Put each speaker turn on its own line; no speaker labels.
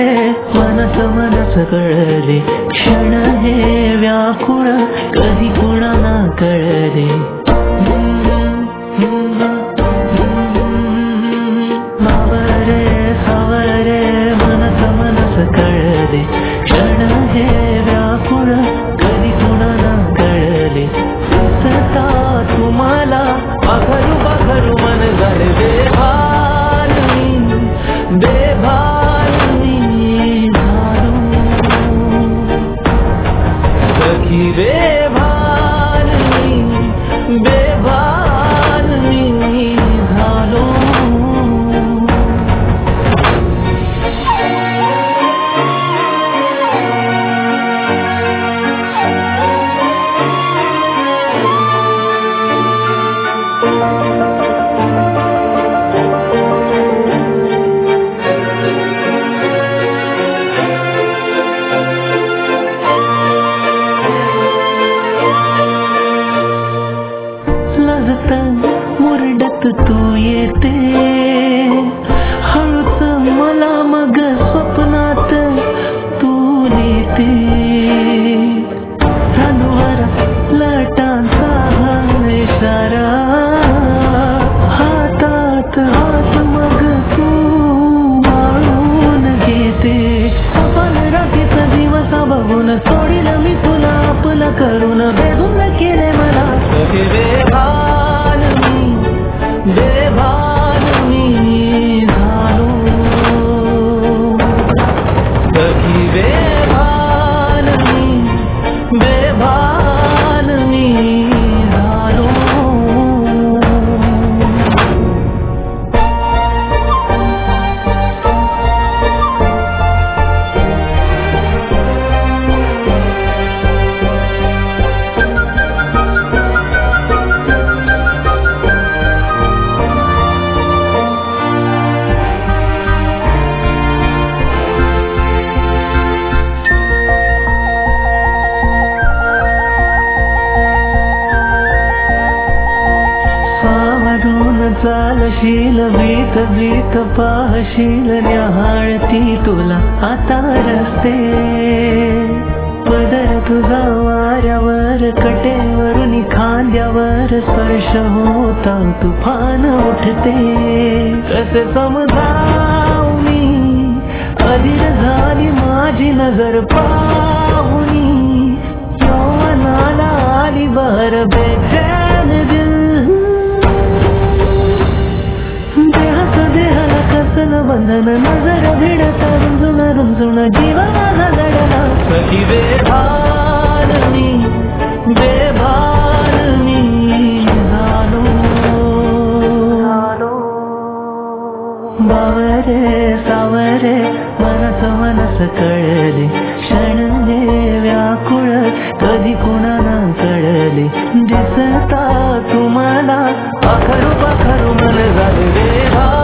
रे मनस मनस कळले क्षण हे व्याकुळ कधी कुणाला कळले बावरे सावरे मनस मनस कळले क्षण हे व्याकुळ कधी कुणाला कळले दिसता तुम्हाला बघरू बघरू मन झाले बेभान बेभान झालो सखी बेभान बेभान झालो मुरडत तू येते हळूच मला मग स्वप्नात तू नेते धनुवर लाटांचा इशारा हातात हात मग तू वाळून घेते आपण राखीचा दिवस बघून सोडील मी तुला आपलं करून बेधून केले मला बेभान झालो सखी बेभान बेभान झालो चालशील भीत भीत पाहशील न्याहाळती तुला आता रस्ते पदर तुझा वाऱ्यावर कटेवरून खांद्यावर स्पर्श होता तुफान उठते कसे समजावू मी अधीर झाली माझी नजर पाहुनी यौवनाला आली बहर बेचैन दिल देहाला कसल बंधन नजर भिडता रुंजुन रुंजुन जीव माझा लढला सखी बेभान झालो बावरे सावरे मनस मनस कळले क्षण हे व्याकुळ कधी कुणाला कळले दिसता तुम्हाला पाखरू पाखरू मन झाले बेभान